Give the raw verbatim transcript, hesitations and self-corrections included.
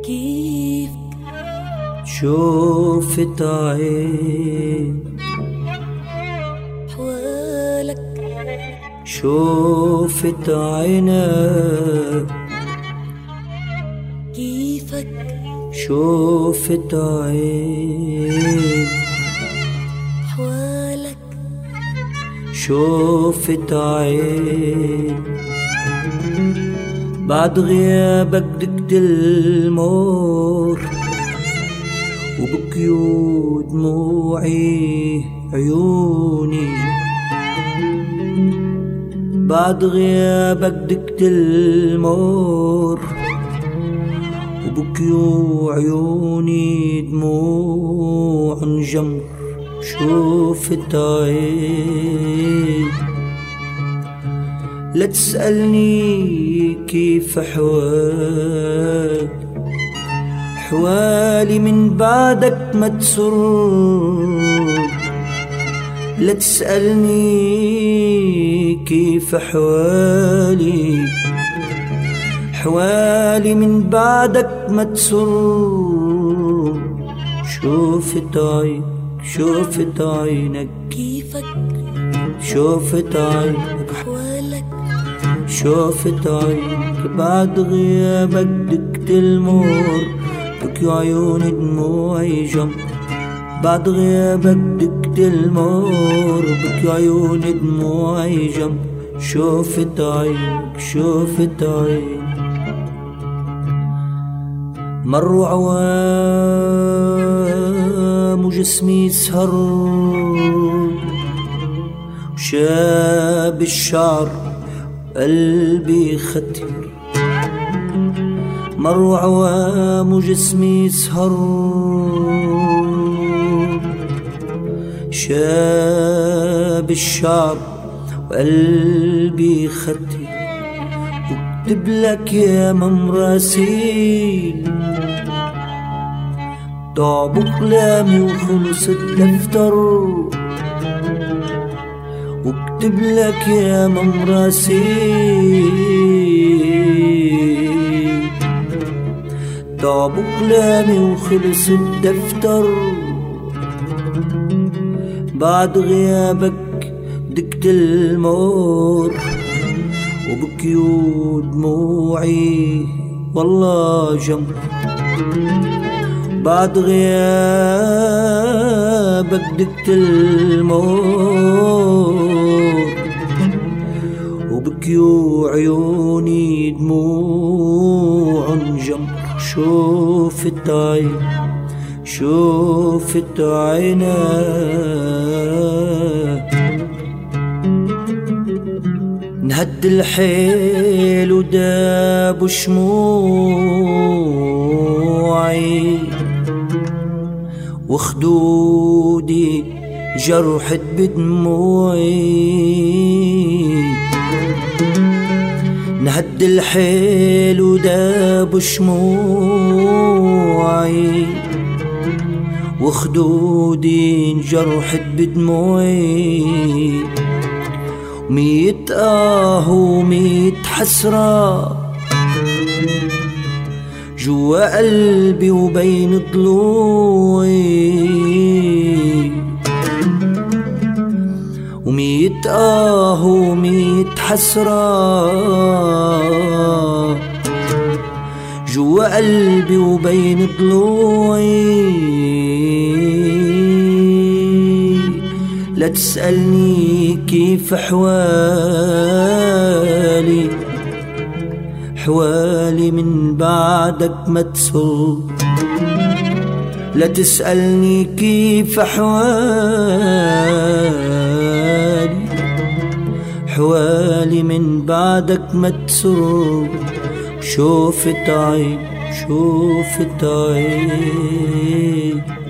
كيف شوفت عين حوالك شوفت عينك كيفك شوفت عين حوالك شوفت عين بعد غيابك دقت المور وبكيو دموعي عيوني بعد غيابك دقت المور وبكيو عيوني دموع جمر شوفت عين لا تسألني كيف حوالي حوالي من بعدك ما تسر لا تسألني كيف حوالي حوالي من بعدك ما تسر شوفت عين شوفت عينك كيفك شوفت عينك حوالك شوفت عينك بعد غيابك دقت المور بكيو عيوني دموعي جمر بعد غيابك دقت المور بكيو عيوني دموعي جمر شوفت عينك شوفت عينك مروا عوام وجسمي سهر وشاب الشعر قلبي ختر مروا عوام وجسمي سهر شاب الشعر وقلبي ختر وكتب لك يا ممراسيل ضاع بقلامي وخلص الدفتر وكتب لك يا ممراسيل ضاع بقلامي وخلص الدفتر بعد غيابك دقت المور وبكيو دموعي والله جمر بعد غيابك دقت المور وبكيو عيوني دموع جمر شوفت عين شوفت عينك نهد الحيل وداب شموعي وخدودي جرحت بدموعي نهد الحيل وداب شموعي وخدودي جرحت بدموعي ميت آه وميت حسرة جوا قلبي وبين ضلوعي وميت آه وميت حسرة جوا قلبي وبين ضلوعي لا تسألني كيف حوالي حوالي من بعدك ما تسر لا تسألني كيف حوالي حوالي من بعدك ما تسر شوفت عين شوفت عين